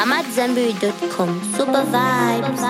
I'm at Zambiri.com. Super vibes.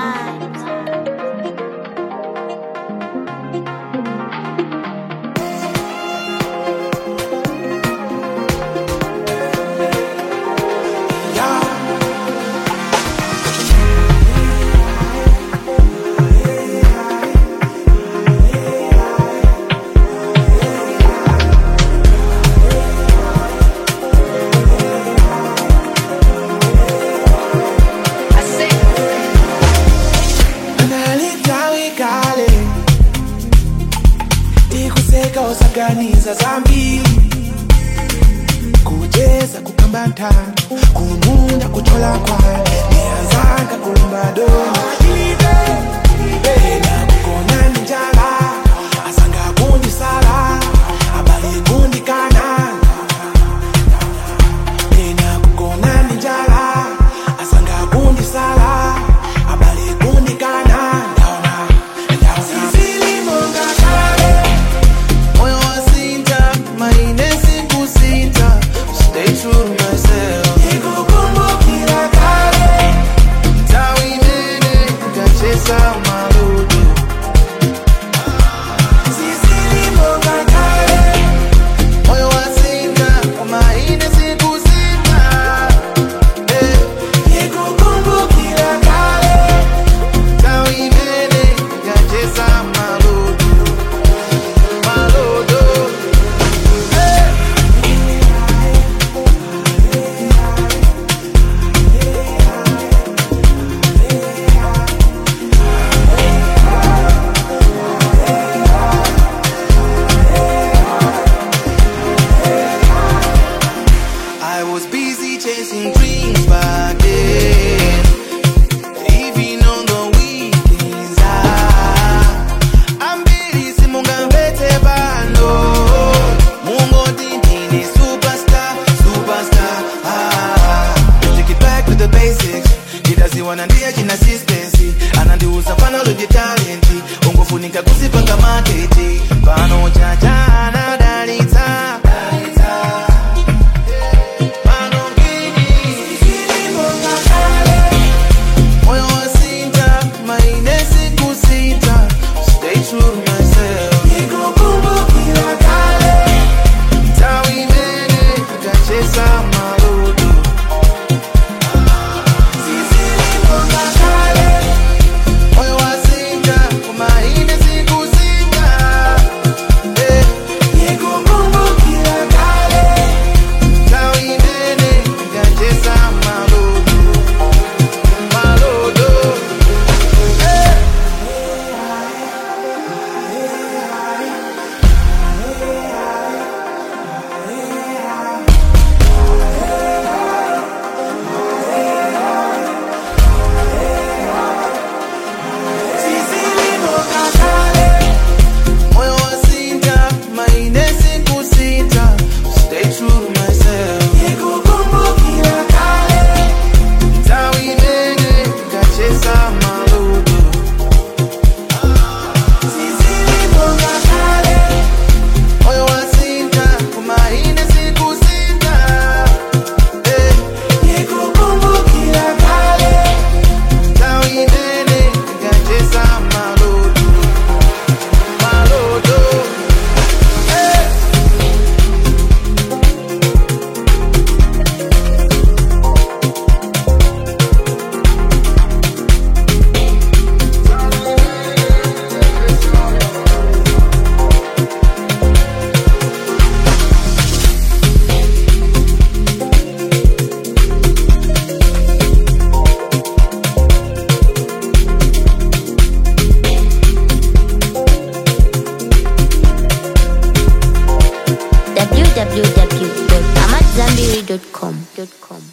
Organiza zambi kujeza kukambata kumunda kuchola kwa nianzanga kumbado na kukona njala asanga kundi sala abali kundi kana na kukona njala asanga kundi sala abali kundi kana chasing dreams back then, even on the weekends. I'm busy, simunga vete bando. Mungo dindini, superstar. Take it back to the basics. Kidazi wanandia jina consistency. Anandiuza pana lodi talenti. Ungo funika kusipanga matete. Pano chachana dalita. www.amatzambiri.com